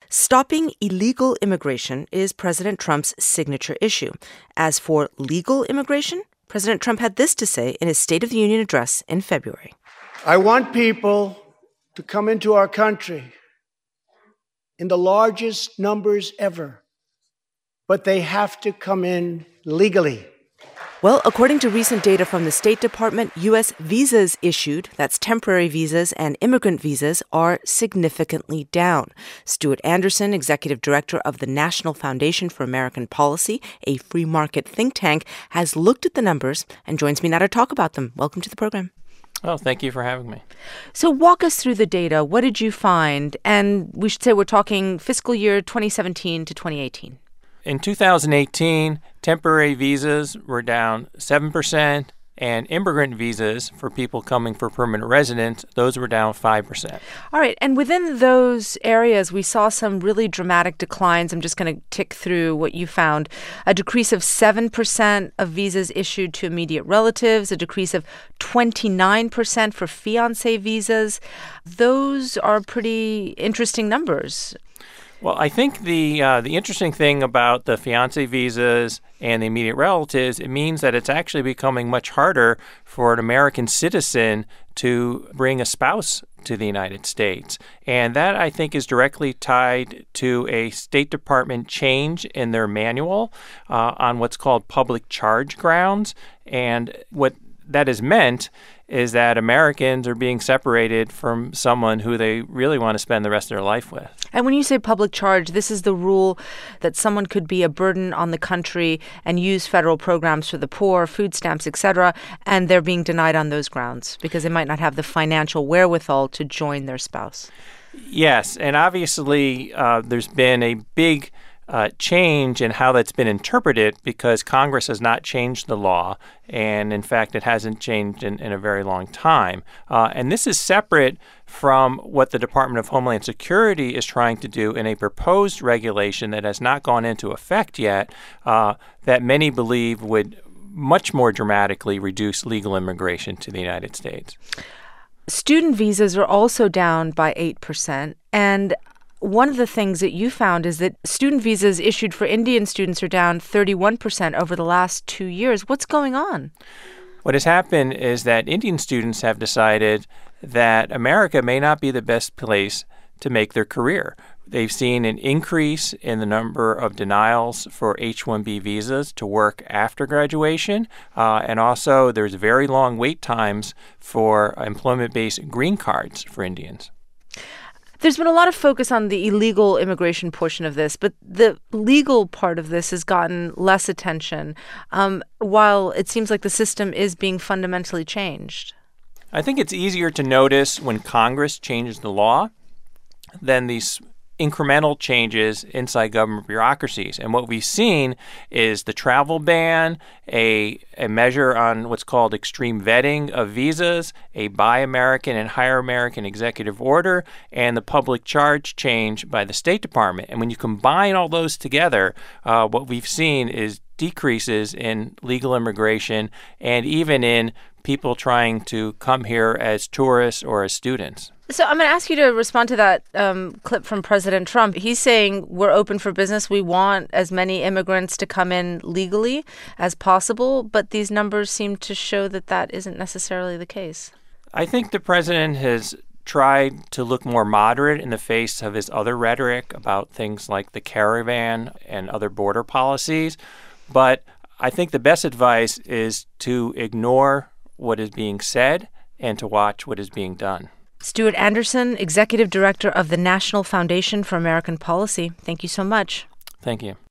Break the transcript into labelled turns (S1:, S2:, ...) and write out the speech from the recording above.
S1: Stopping illegal immigration is President Trump's signature issue. As for legal immigration, President Trump had this to say in his State of the Union address in February.
S2: I want people to come into our country in the largest numbers ever, but they have to come in legally.
S1: Well, according to recent data from the State Department, U.S. visas issued, that's temporary visas and immigrant visas, are significantly down. Stuart Anderson, executive director of the National Foundation for American Policy, a free market think tank, has looked at the numbers and joins me now to talk about them. Welcome to the program.
S3: Oh, thank you for having me.
S1: So walk us through the data. What did you find? And we should say we're talking fiscal year 2017 to 2018.
S3: In 2018, temporary visas were down 7%, and immigrant visas for people coming for permanent residence, those were down 5%.
S1: All right. And within those areas, we saw some really dramatic declines. I'm just going to tick through what you found. A decrease of 7% of visas issued to immediate relatives, a decrease of 29% for fiancé visas. Those are pretty interesting numbers.
S3: Well, I think the interesting thing about the fiancé visas and the immediate relatives, it means that it's actually becoming much harder for an American citizen to bring a spouse to the United States. And that, I think, is directly tied to a State Department change in their manual on what's called public charge grounds. And what that has meant is that Americans are being separated from someone who they really want to spend the rest of their life with.
S1: And when you say public charge, this is the rule that someone could be a burden on the country and use federal programs for the poor, food stamps, etc., and they're being denied on those grounds because they might not have the financial wherewithal to join their spouse.
S3: Yes, and obviously there's been a big change in how that's been interpreted because Congress has not changed the law, and in fact, it hasn't changed in a very long time. And this is separate from what the Department of Homeland Security is trying to do in a proposed regulation that has not gone into effect yet, that many believe would much more dramatically reduce legal immigration to the United States.
S1: Student visas are also down by 8%, and one of the things that you found is that student visas issued for Indian students are down 31% over the last 2 years. What's going on?
S3: What has happened is that Indian students have decided that America may not be the best place to make their career. They've seen an increase in the number of denials for H-1B visas to work after graduation, and also there's very long wait times for employment-based green cards for Indians.
S1: There's been a lot of focus on the illegal immigration portion of this, but the legal part of this has gotten less attention, while it seems like the system is being fundamentally changed.
S3: I think it's easier to notice when Congress changes the law than these incremental changes inside government bureaucracies. And what we've seen is the travel ban, a measure on what's called extreme vetting of visas, a Buy American and Hire American executive order, and the public charge change by the State Department. And when you combine all those together, what we've seen is decreases in legal immigration and even in people trying to come here as tourists or as students.
S1: So I'm going to ask you to respond to that clip from President Trump. He's saying we're open for business. We want as many immigrants to come in legally as possible, but these numbers seem to show that that isn't necessarily the case.
S3: I think the president has tried to look more moderate in the face of his other rhetoric about things like the caravan and other border policies. But I think the best advice is to ignore what is being said and to watch what is being done.
S1: Stuart Anderson, Executive Director of the National Foundation for American Policy. Thank you so much.
S3: Thank you.